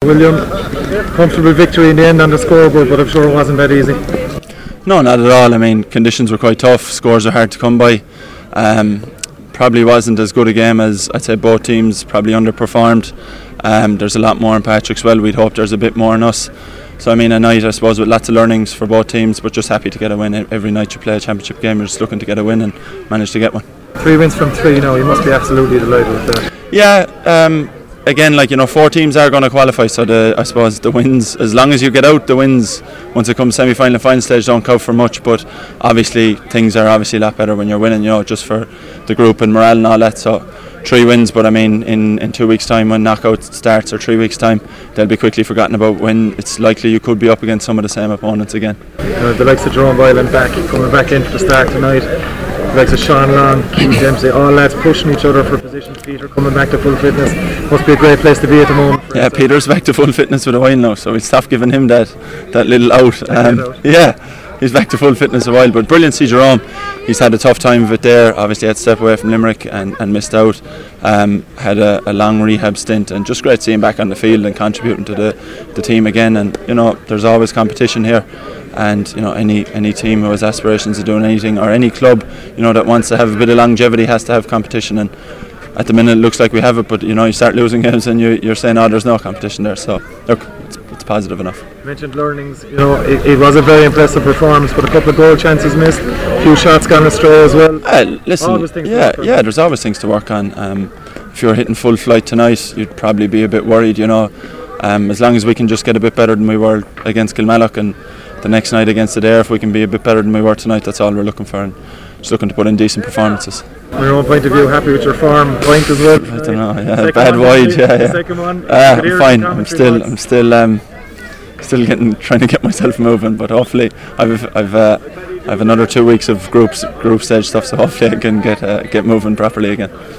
William, comfortable victory in the end on the scoreboard, but I'm sure it wasn't that easy. No, not at all. I mean, conditions were quite tough. Scores are hard to come by. Probably wasn't as good a game as I'd say both teams probably underperformed. There's a lot more in Patrickswell. We'd hope there's a bit more in us. So I mean, a night I suppose with lots of learnings for both teams, but just happy to get a win. Every night you play a championship game, you're just looking to get a win and manage to get one. 3 wins from 3 now. You must be absolutely delighted with that. Yeah. Again, 4 teams are going to qualify, so I suppose the wins, as long as you get out, the wins once it comes semi-final and final stage don't count for much. But obviously things are obviously a lot better when you're winning, just for the group and morale and all that. So 3 wins, but I mean in 2 weeks' time when knockout starts, or 3 weeks' time, they'll be quickly forgotten about, when it's likely you could be up against some of the same opponents again. The likes of Jerome Boylan coming back into the start tonight. The likes of Sean Long, Hugh Dempsey, all lads pushing each other for positions. Peter coming back to full fitness. Must be a great place to be at the moment. Yeah, Peter's back to full fitness with a while now, so we'll stop giving him that little out. Yeah, he's back to full fitness a while, but brilliant to see Jerome. He's had a tough time of it there. Obviously had to step away from Limerick and missed out. Had a long rehab stint, and just great to see him back on the field and contributing to the team again. And there's always competition here, and any team who has aspirations of doing anything, or any club that wants to have a bit of longevity, has to have competition. And at the minute it looks like we have it, but you start losing games and you're saying, there's no competition there. So look, it's positive enough. You mentioned learnings. It was a very impressive performance, but a couple of goal chances missed, a few shots gone astray as well. Listen, there's always things to work on. If you're hitting full flight tonight, you'd probably be a bit worried. As long as we can just get a bit better than we were against Kilmallock, and the next night against Adare, if we can be a bit better than we were tonight, that's all we're looking for, and just looking to put in decent performances. From your own point of view, happy with your form point as well? I don't know, bad wide, yeah. Second one, I'm fine. I'm still trying to get myself moving, but hopefully I've another 2 weeks of group stage stuff, so hopefully I can get moving properly again.